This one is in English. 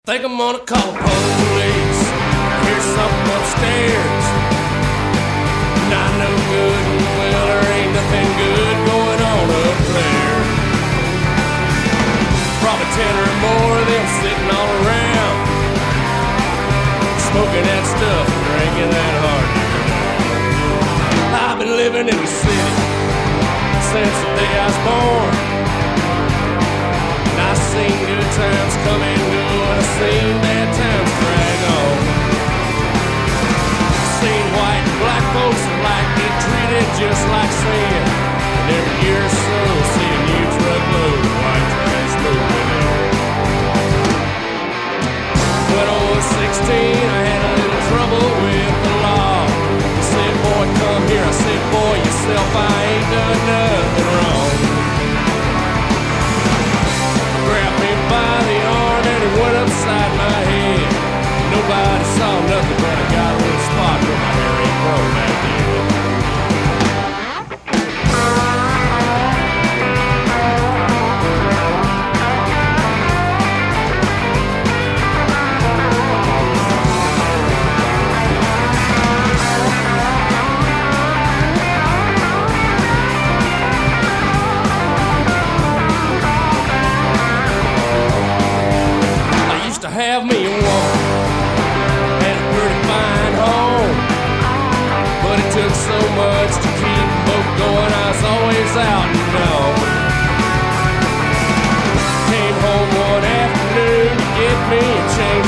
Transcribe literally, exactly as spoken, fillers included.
Think I'm gonna call the police. Hear something upstairs. Not no good. Well, there ain't nothing good going on up there. Probably ten or more of them sitting all around, smoking that stuff and drinking that hard. I've been living in the city since the day I was born. And I've seen good times come and go, and I've seen bad times drag on. I've seen white and black folks alike get treated just like sin. And every year or so, see a new truckload of white trash moving in. When I was sixteen, I had a little trouble with the law. They said, boy, come here. I said, boy, yourself, I ain't done nothing wrong. Grabbed me by the arm and it went upside my head. Nobody saw nothing, but I got a little spot where my hair ain't grown back then. Have me a woman and a pretty fine home, but it took so much to keep both going. I was always out and on. Came home one afternoon to get me a change